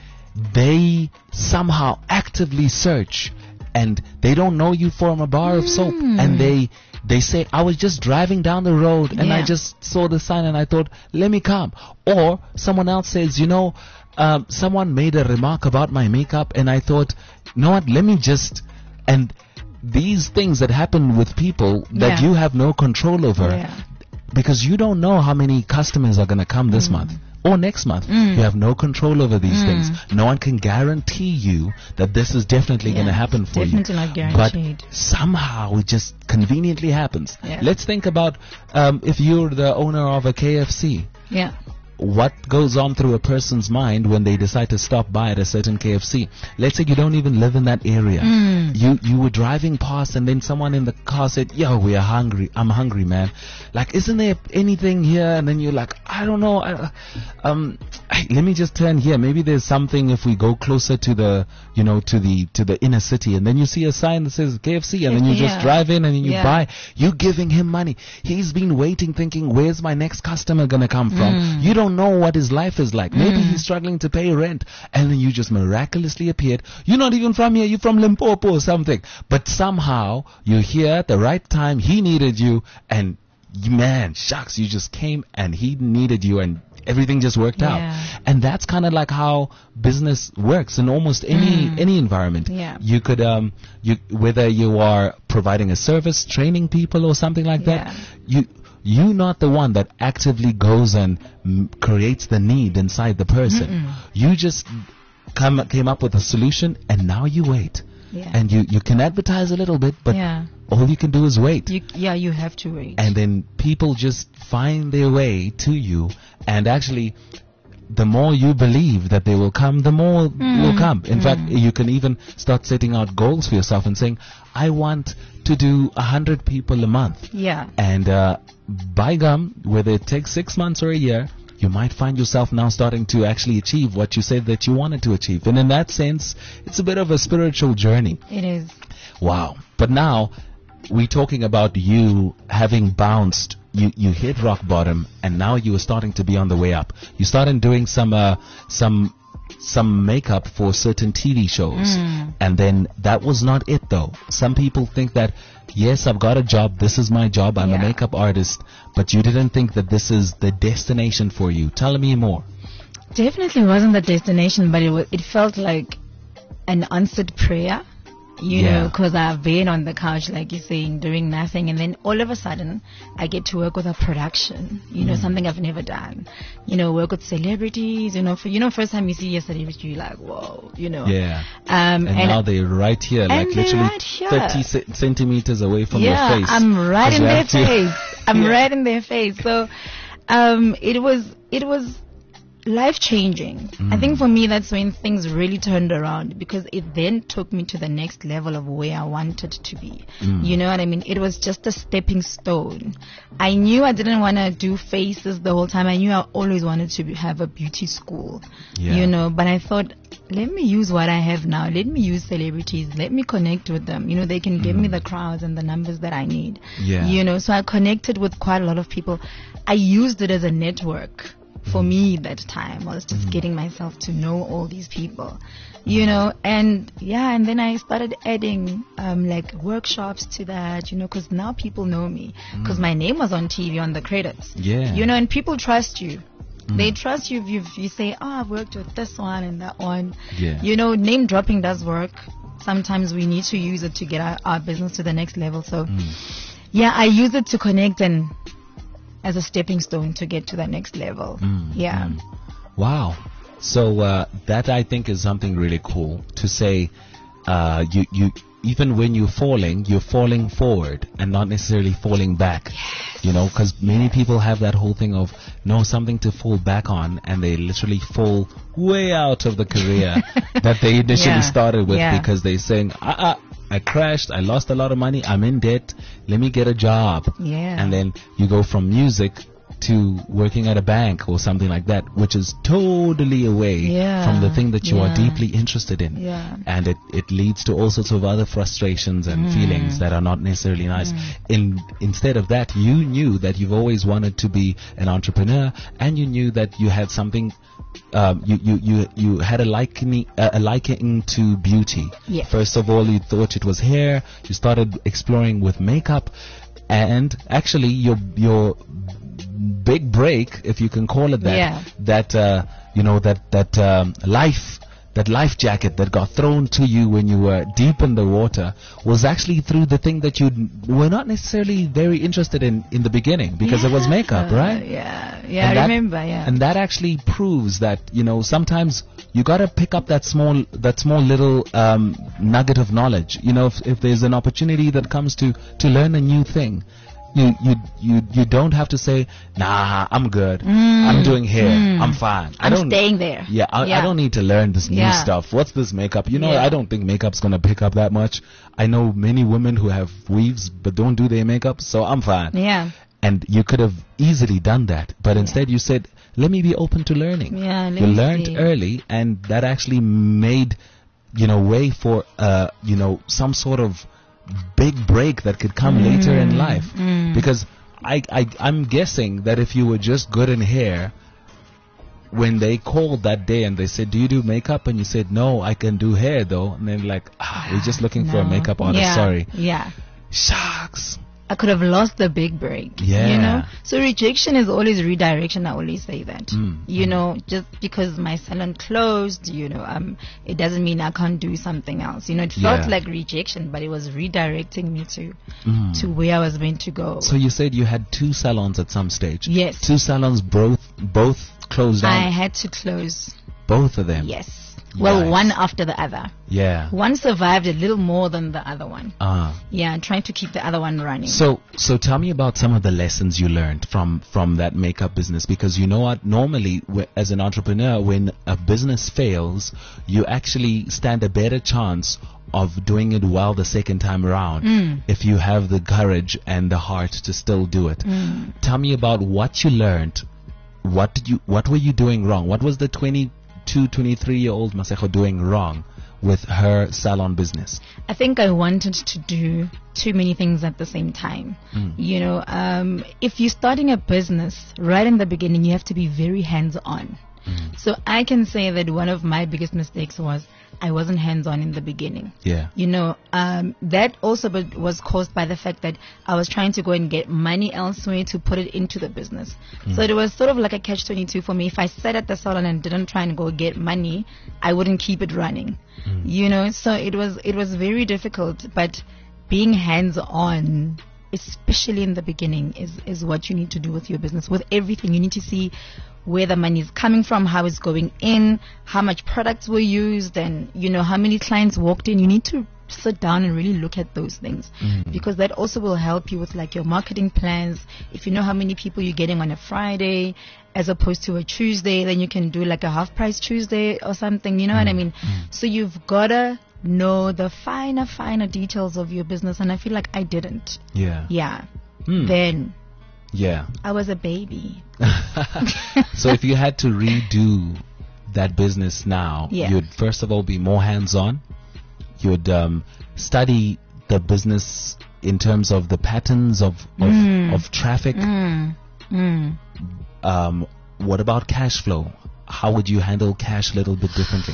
they somehow actively search, and they don't know you from a bar of soap, and they they say, I was just driving down the road and I Yeah. just saw the sign and I thought, let me come. Or someone else says, you know, um, someone made a remark about my makeup and I thought, you know what, let me just, and these things that happen with people that Yeah. you have no control over, Yeah. because you don't know how many customers are going to come this month or next month. Mm. You have no control over these things. No one can guarantee you that this is definitely Yeah, going to happen for definitely you. not guaranteed. But somehow it just conveniently happens. Yeah. Let's think about um, if you're the owner of a K F C. Yeah. What goes on through a person's mind when they decide to stop by at a certain K F C? Let's say you don't even live in that area. Mm. You you were driving past and then someone in the car said, yo, we are hungry. I'm hungry, man. Like, isn't there anything here? And then you're like, I don't know. I, um, hey, let me just turn here. Maybe there's something if we go closer to the, you know, to the to the inner city. And then you see a sign that says K F C, and then you just Yeah. drive in and then you Yeah. buy. You're giving him money. He's been waiting, thinking, where's my next customer gonna come from? You don't know what his life is like. Maybe he's struggling to pay rent, and then you just miraculously appeared. You're not even from here. You're from Limpopo or something. But somehow you're here at the right time. He needed you, and you- man, shucks, you just came and he needed you, and everything just worked Yeah. out. And that's kind of like how business works in almost any any environment. Yeah. You could um you whether you are providing a service, training people or something like Yeah. that. You you're not the one that actively goes and mm, creates the need inside the person. You just come came up with a solution, and now you wait. Yeah. And you you can advertise a little bit, but Yeah. all you can do is wait. You, yeah, you have to wait. And then people just find their way to you, and actually the more you believe that they will come, the more will come. In fact, you can even start setting out goals for yourself and saying, I want to do a hundred people a month. yeah. And uh, by gum, whether it takes six months or a year, you might find yourself now starting to actually achieve what you said that you wanted to achieve. And in that sense, it's a bit of a spiritual journey. It is. Wow. But now we're talking about you having bounced. You you hit rock bottom, and now you are starting to be on the way up. You started doing some uh, some some makeup for certain T V shows, and then that was not it though. Some people think that yes, I've got a job. This is my job. I'm a Yeah. makeup artist, but you didn't think that this is the destination for you. Tell me more. Definitely wasn't the destination, but it was, it felt like an answered prayer. you Yeah. know, because I've been on the couch, like you're saying, doing nothing, and then all of a sudden, I get to work with a production, you know, something I've never done. You know, work with celebrities, you know, for, you know, first time you see a celebrity, you're like, whoa, you know. Yeah. Um, And, now they're right here, like and they're literally right here. thirty ce- centimeters away from yeah, your face. I'm right 'Cause in you their have to- face. I'm Yeah. right in their face. So, um, it was, it was life changing. I think for me, that's when things really turned around, because it then took me to the next level of where I wanted to be. You know what I mean? It was just a stepping stone. I knew I didn't want to do faces the whole time. I knew I always wanted to be, have a beauty school, Yeah. you know, but I thought, let me use what I have now. Let me use celebrities. Let me connect with them. You know, they can give me the crowds and the numbers that I need. Yeah. You know, so I connected with quite a lot of people. I used it as a network for me that time. I was just getting myself to know all these people, you know, and yeah, and then I started adding um, like workshops to that, you know, because now people know me because my name was on T V on the credits. Yeah. You know, and people trust you. They trust you if you, if you say, oh, I've worked with this one and that one. Yeah. You know, name dropping does work. Sometimes we need to use it to get our, our business to the next level. So, yeah, I use it to connect and as a stepping stone to get to that next level. Yeah. Wow. So uh, that I think is something really cool to say. Uh, you you even when you're falling, you're falling forward and not necessarily falling back. You know, because many people have that whole thing of no something to fall back on, and they literally fall way out of the career that they initially Yeah. started with Yeah. because they're saying, uh, uh, I crashed, I lost a lot of money, I'm in debt, let me get a job. Yeah. And then you go from music to working at a bank or something like that, which is totally away Yeah. from the thing that you are Yeah. deeply interested in. Yeah. And it, it leads to all sorts of other frustrations and Mm. feelings that are not necessarily nice. In instead of that, you knew that you've always wanted to be an entrepreneur, and you knew that you had something. Um, you, you, you, you had a liking, uh, a liking to beauty. Yes. First of all, you thought it was hair. You started exploring with makeup, and actually, your your big break, if you can call it that, Yeah. that uh, you know that that um, life that life jacket that got thrown to you when you were deep in the water was actually through the thing that you were not necessarily very interested in in the beginning, because it was makeup, right? Yeah. Yeah. And I that- remember. Yeah. And that actually proves that, you know, sometimes you got to pick up that small, that small little um, nugget of knowledge. You know, if, if there's an opportunity that comes to, to learn a new thing, you, you, you, you don't have to say, nah, I'm good. I'm doing hair. I'm fine. I I'm don't, staying there. Yeah, I, I Yeah. don't need to learn this new Yeah. stuff. What's this makeup? You know, Yeah. I don't think makeup's going to pick up that much. I know many women who have weaves but don't do their makeup, so I'm fine. Yeah. And you could have easily done that, but instead you said, let me be open to learning. Yeah, let You me learned see. early, and that actually made, you know, way for, uh, you know, some sort of big break that could come later in life. Because I, I, I'm guessing that if you were just good in hair, when they called that day and they said, do you do makeup? And you said, no, I can do hair though. And they're like, ah, we're just looking for a No. makeup artist, Yeah. sorry. Yeah. Shucks. I could have lost the big break. Yeah. You know? So rejection is always redirection. I always say that. Mm, You know, just because my salon closed, you know, um, it doesn't mean I can't do something else. You know, it felt Yeah. like rejection, but it was redirecting me to Mm. to where I was meant to go. So you said you had two salons at some stage. Yes. Two salons, both both closed down. I had to close. Both of them. Yes. Well, Yikes. one after the other. Yeah. One survived a little more than the other one. Ah. Yeah, trying to keep the other one running. So so tell me about some of the lessons you learned from from that makeup business, because you know what, normally wh- as an entrepreneur, when a business fails, you actually stand a better chance of doing it well the second time around if you have the courage and the heart to still do it. Tell me about what you learned. What did you what were you doing wrong? What was the twenty-two, twenty-three year old Masego doing wrong with her salon business? I think I wanted to do too many things at the same time. You know, um, if you're starting a business right in the beginning, you have to be very hands-on. So I can say that one of my biggest mistakes was I wasn't hands-on in the beginning. Yeah. You know, um, that also but was caused by the fact that I was trying to go and get money elsewhere to put it into the business. So it was sort of like a catch twenty-two for me. If I sat at the salon and didn't try and go get money, I wouldn't keep it running. You know, so it was it was very difficult. But being hands-on, especially in the beginning, is, is what you need to do with your business. With everything, you need to see where the money is coming from, how it's going in, how much products were used, and, you know, how many clients walked in. You need to sit down and really look at those things, because that also will help you with like your marketing plans. If you know how many people you're getting on a Friday as opposed to a Tuesday, then you can do like a half price Tuesday or something, you know what I mean? So you've gotta know the finer, finer details of your business, and I feel like I didn't. Yeah. Yeah. Hmm. Then Yeah. I was a baby. So if you had to redo that business now, Yeah. you'd first of all be more hands-on. You'd um, study the business in terms of the patterns of of, of traffic. Mm. Mm. Um, what about cash flow? How would you handle cash a little bit differently?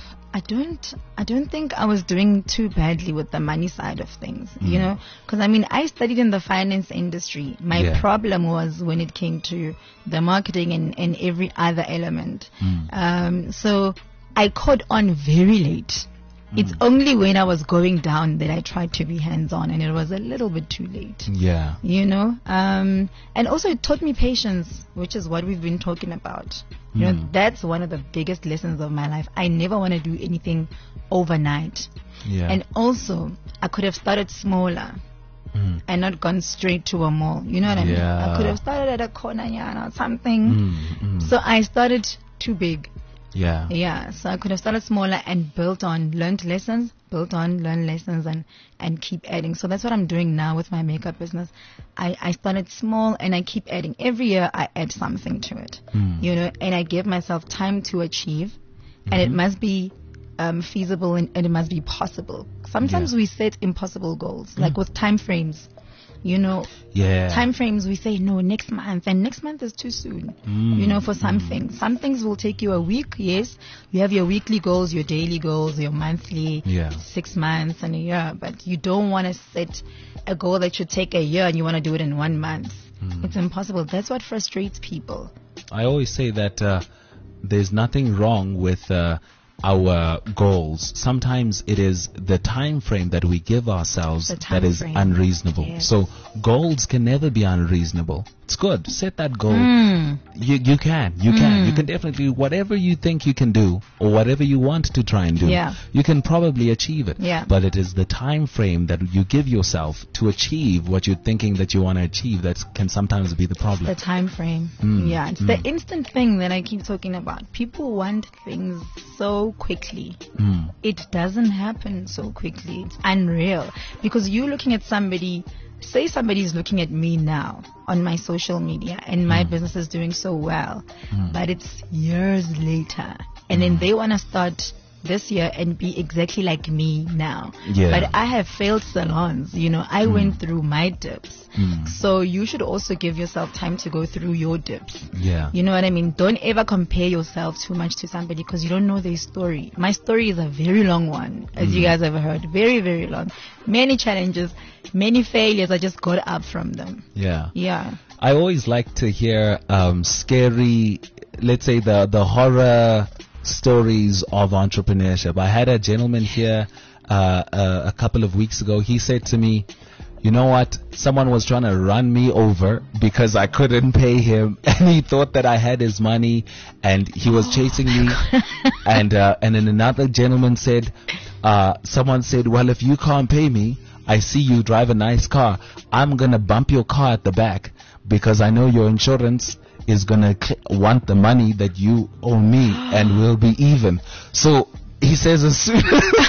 I don't, I don't think I was doing too badly with the money side of things, you know, because I mean, I studied in the finance industry. My Yeah. problem was when it came to the marketing and, and every other element. Um, so I caught on very late. It's only when I was going down that I tried to be hands-on, and it was a little bit too late. Yeah. You know, um, and also it taught me patience, which is what we've been talking about. You know, that's one of the biggest lessons of my life. I never want to do anything overnight. Yeah. And also, I could have started smaller Mm. and not gone straight to a mall. You know what I mean? Yeah. I could have started at a corner yana or something. Mm, mm. So I started too big. Yeah. Yeah, so I could have started smaller and built on, learned lessons, built on, learned lessons, and, and keep adding. So that's what I'm doing now with my makeup business. I, I started small and I keep adding. Every year I add something to it, you know, and I give myself time to achieve, and it must be um, feasible and, and it must be possible. Sometimes Yeah. we set impossible goals, like with time frames. You know, Yeah. time frames, we say, no, next month. And next month is too soon, Mm. you know, for some things. Some things will take you a week, yes. You have your weekly goals, your daily goals, your monthly, Yeah. six months and a year. But you don't want to set a goal that should take a year and you want to do it in one month. It's impossible. That's what frustrates people. I always say that uh, there's nothing wrong with uh, our goals. Sometimes it is the time frame that we give ourselves The time that is frame. unreasonable. Yes. So goals can never be unreasonable. It's good. Set that goal. Mm. You you can. You can. You can definitely, whatever you think you can do or whatever you want to try and do, Yeah. you can probably achieve it. Yeah. But it is the time frame that you give yourself to achieve what you're thinking that you want to achieve that can sometimes be the problem. The time frame. Mm, Yeah, it's the instant thing that I keep talking about. People want things so quickly. Mm. It doesn't happen so quickly. It's unreal. Because you're looking at somebody, say somebody is looking at me now on my social media and my business is doing so well, but it's years later. And then they want to start this year and be exactly like me now. Yeah. But I have failed salons, you know, I went through my dips. So you should also give yourself time to go through your dips. Yeah. You know what I mean? Don't ever compare yourself too much to somebody because you don't know their story. My story is a very long one, as you guys have heard. Very, very long. Many challenges, many failures. I just got up from them. Yeah. Yeah. I always like to hear um, scary, let's say the, the horror stories of entrepreneurship. I had a gentleman here uh, uh, a couple of weeks ago. He said to me, you know what, someone was trying to run me over because I couldn't pay him, and he thought that I had his money, and he was chasing me. and uh, and then another gentleman said, uh, someone said, well, if you can't pay me, I see you drive a nice car, I'm going to bump your car at the back because I know your insurance is going to cl- want the money that you owe me and we'll be even. So he says as soon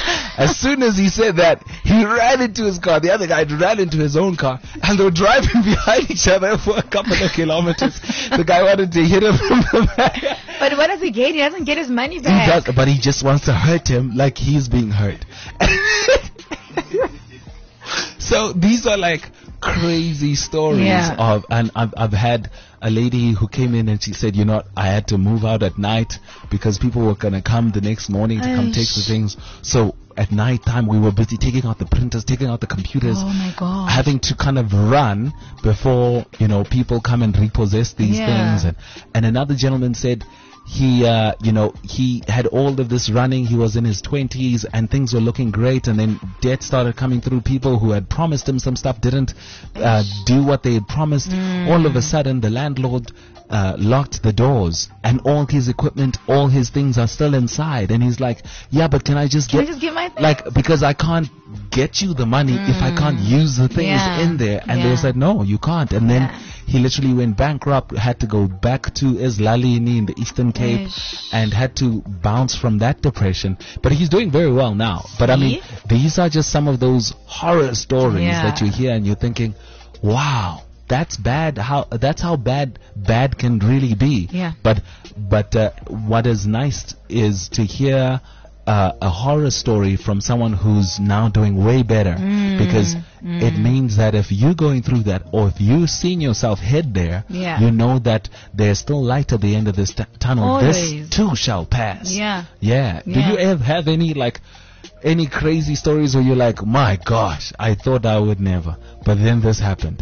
as soon as he said that, he ran into his car. The other guy ran into his own car, and they were driving behind each other for a couple of kilometers. The guy wanted to hit him from the back. But what does he get? He doesn't get his money He back. does, but he just wants to hurt him like he's being hurt. So these are like crazy stories Yeah. of, and I've, I've had a lady who came in and she said, you know, I had to move out at night because people were going to come the next morning to come take the Aish. things. So at night time we were busy taking out the printers, taking out the computers, Oh my God. having to kind of run before, you know, people come and repossess these Yeah. things. And, and another gentleman said, he, uh, you know, he had all of this running. He was in his twenties and things were looking great. And then debt started coming through. People who had promised him some stuff didn't uh, do what they had promised. All of a sudden, the landlord uh, locked the doors and all his equipment, all his things are still inside. And he's like, yeah, but can I just Can I get, just get my things? like, because I can't get you the money if I can't use the things Yeah. in there. And they Yeah. said, no, you can't. And then Yeah. he literally went bankrupt, had to go back to Islalini in the Eastern Cape Ish. and had to bounce from that depression. But he's doing very well now. But I mean, See? these are just some of those horror stories Yeah. that you hear and you're thinking, wow, that's bad. How that's how bad bad can really be. Yeah. But but uh, what is nice is to hear uh, a horror story from someone who's now doing way better, because it means that if you're going through that, or if you've seen yourself head there, Yeah. you know that there's still light at the end of this t- tunnel. Always. This too shall pass. Yeah. Yeah. Do Yeah. you ever have any like any crazy stories where you're like, my gosh, I thought I would never, but then this happened?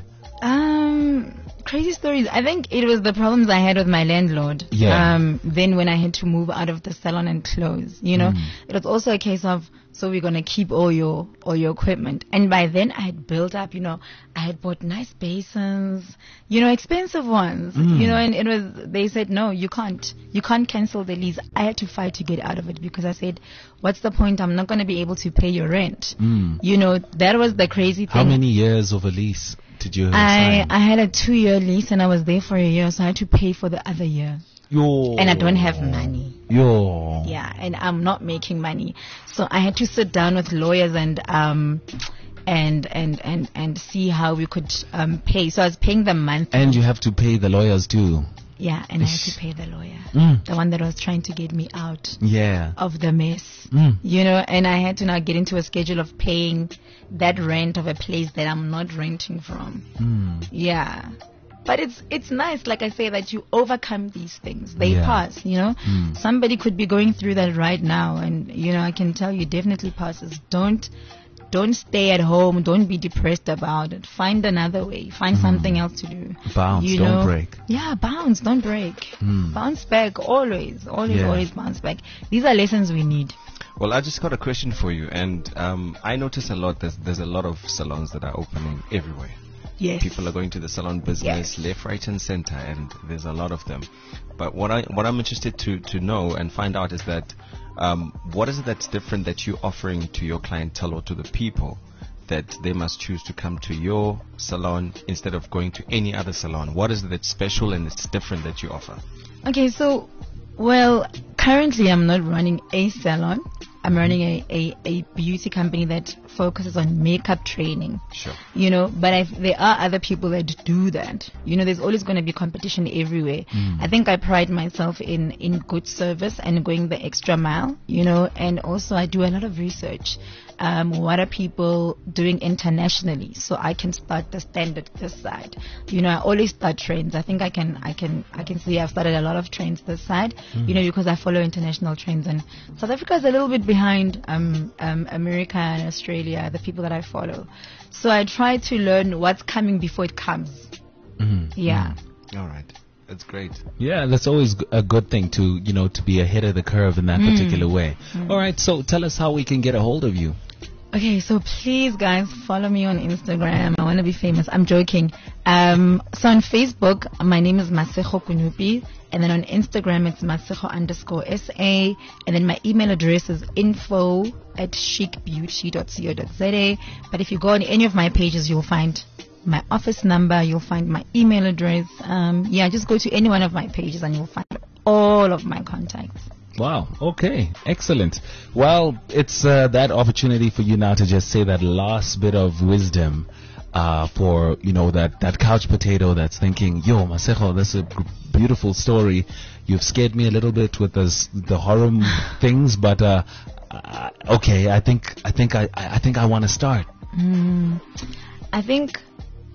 Um, crazy stories. I think it was the problems I had with my landlord. Yeah. Um, then when I had to move out of the salon and close, you know, it was also a case of, so we're gonna keep all your all your equipment. And by then I had built up, you know, I had bought nice basins, you know, expensive ones, you know, and it was. They said no, you can't, you can't cancel the lease. I had to fight to get out of it because I said, what's the point? I'm not gonna be able to pay your rent. You know, that was the crazy thing. How many years of a lease did you I, sign? I had a two year lease and I was there for a year, so I had to pay for the other year. Yo. And I don't have money. Yo. Yeah, and I'm not making money. So I had to sit down with lawyers and um and and and, and see how we could um pay. So I was paying them monthly. And you have to pay the lawyers too. Yeah, and I had to pay the lawyer. Mm. The one that was trying to get me out Yeah. of the mess. Mm. You know, and I had to now get into a schedule of paying that rent of a place that I'm not renting from. Mm. Yeah. But it's it's nice, like I say, that you overcome these things. They Yeah. pass, you know. Mm. Somebody could be going through that right now, and you know, I can tell you, definitely passes. Don't don't stay at home. Don't be depressed about it. Find another way. Find something else to do. Bounce, you don't know? break. Yeah, bounce, don't break. Mm. Bounce back, always, always, Yeah. always bounce back. These are lessons we need. Well, I just got a question for you, and um, I notice a lot. There's there's a lot of salons that are opening everywhere. Yes. People are going to the salon business Yes. left, right, and center, and there's a lot of them. But what I what I'm interested to to know and find out is that um, what is it that's different that you're offering to your clientele or to the people that they must choose to come to your salon instead of going to any other salon? What is it that's special and it's different that you offer? Okay, so, well, currently I'm not running a salon. I'm running a, a, a beauty company that focuses on makeup training. Sure. You know, but I, there are other people that do that. You know, there's always going to be competition everywhere. I think I pride myself in, in good service and going the extra mile, you know, and also I do a lot of research. Um, what are people doing internationally? So I can start the standard this side. You know, I always start trends. I think I can, I can, I can see I've started a lot of trends this side, you know, because I follow international trends, and South Africa is a little bit behind, um, um, America and Australia, the people that I follow. So I try to learn what's coming before it comes. Mhm. Yeah. All right. That's great. Yeah, that's always g- a good thing to, you know, to be ahead of the curve in that particular way. All right, so tell us how we can get a hold of you. Okay, so please, guys, follow me on Instagram. I want to be famous. I'm joking. Um, so on Facebook, my name is Masejo Kunupi. And then on Instagram, it's Masejo underscore S A. And then my email address is info at chicbeauty dot co dot za. But if you go on any of my pages, you'll find my office number. You'll find my email address. Um, yeah, just go to any one of my pages and you'll find all of my contacts. Wow. Okay. Excellent. Well, it's uh, that opportunity for you now to just say that last bit of wisdom uh, for, you know, that, that couch potato that's thinking, yo, Masejo, that's a g- beautiful story. You've scared me a little bit with this, the horror m- things, but uh, uh, okay, I think I think I, I I think I want to start. Mm, I think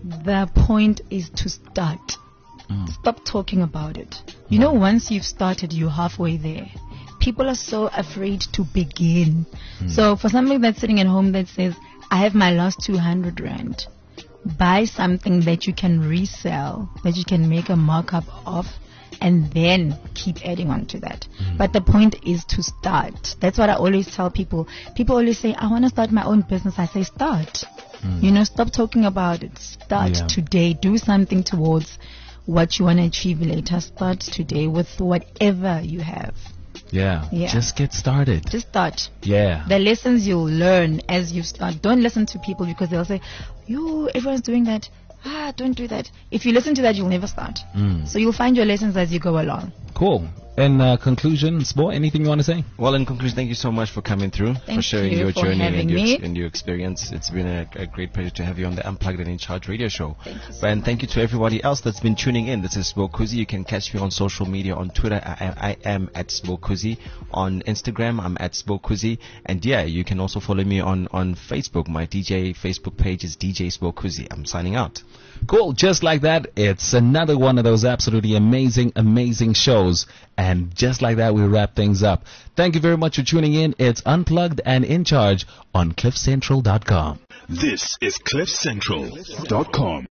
The point is to start. Mm. Stop talking about it. You know, once you've started, you're halfway there. People are so afraid to begin. Mm. So for somebody that's sitting at home that says, I have my last two hundred rand, buy something that you can resell, that you can make a markup of, and then keep adding on to that. Mm. But the point is to start. That's what I always tell people. People always say, I want to start my own business. I say, start. Mm. You know, stop talking about it. Start yeah. today. Do something towards what you want to achieve later. Start today with whatever you have. Yeah. yeah. Just get started. Just start. Yeah. The lessons you'll learn as you start. Don't listen to people because they'll say, you, everyone's doing that. Ah, don't do that. If you listen to that, you'll never start. Mm. So you'll find your lessons as you go along. Cool. In uh, conclusion, Sbo, anything you want to say? Well, in conclusion, thank you so much for coming through, thank for sharing you your for journey and your, me. and your experience. It's been a, a great pleasure to have you on the Unplugged and In Charge radio show. Thank you so and much. thank you to everybody else that's been tuning in. This is Sbo Kuzi. You can catch me on social media. On Twitter, I, I am at Sbo Kuzi. On Instagram, I'm at Sbo Kuzi. And yeah, you can also follow me on, on Facebook. My D J Facebook page is D J Sbo Kuzi. I'm signing out. Cool. Just like that, it's another one of those absolutely amazing, amazing shows. And just like that, we wrap things up. Thank you very much for tuning in. It's Unplugged and In Charge on cliff central dot com. This is cliff central dot com.